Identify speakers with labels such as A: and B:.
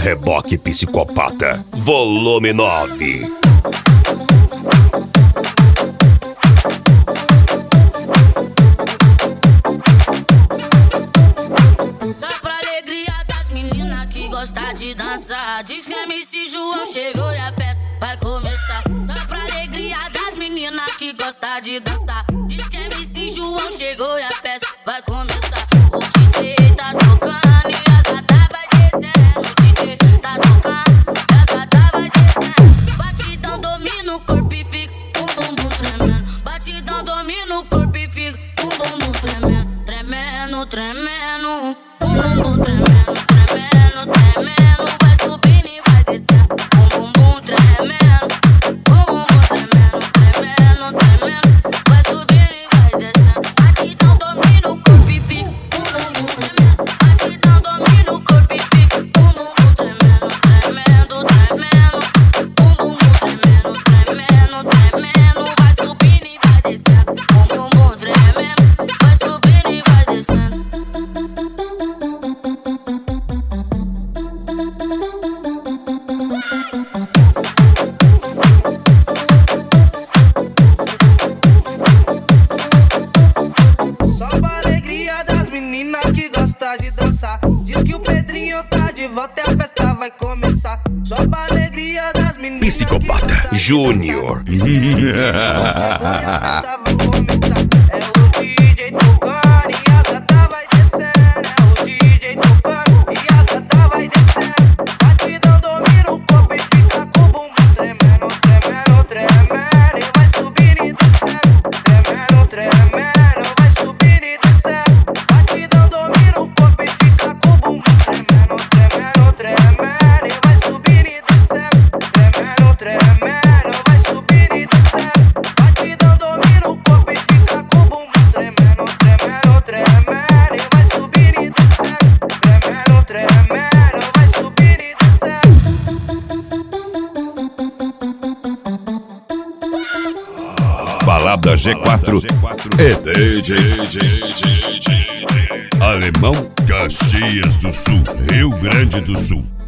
A: Reboque Psicopata, volume 9.
B: Só pra alegria das meninas que gostam de dançar. Diz que MC João chegou e a festa vai começar. Só pra alegria das meninas que gostam de dançar. Diz que MC João chegou e a festa vai começar. O DJ tá tocando e a Zata vai descendo. O DJ tá tocando e a Zata vai descendo. Batidão domina o corpo e fica com o bumbum tremendo. Batidão domina o corpo e fica com o bumbum tremendo. Tremendo, tremendo. O bumbum tremendo, tremendo, tremendo. Vai subindo e vai descendo. O bumbum tremendo. O bumbum tremendo, tremendo, tremendo. Vai subindo e vai descendo. Batidão domina o corpo e fica com o bumbum tremendo. Batidão domina o corpo e fica com o bumbum tremendo, tremendo, tremendo. O bumbum tremendo, tremendo, tremendo. Vai subindo e vai descendo. O bumbum tremendo. Vai subindo e vai descendo.
C: Só pra alegria das meninas que gostam de dançar. Diz que o Pedrinho tá de volta e a festa vai começar. Só pra alegria das meninas
A: Psicopata Júnior.
C: É o DJ tocando e a Zata vai descendo. É o DJ tocando e a Zata vai descendo. Batidão domina o corpo e fica com o bumbum tremendo, tremendo, tremendo. E vai subindo e descendo. Tremendo, tremendo. Vai subindo e descendo. Batidão domina o corpo e fica com o bumbum tremendo, tremendo, tremendo. E vai subindo e descendo. Tremendo, tremendo. Vai subindo e descendo. Batidão domina o corpo e fica com o bumbum tremendo, tremendo, tremendo. E vai subindo e descendo. Tremendo, tremendo. Vai subindo e descendo.
A: Balada G4 é DJ Alemão, Caxias do Sul, Rio Grande do Sul.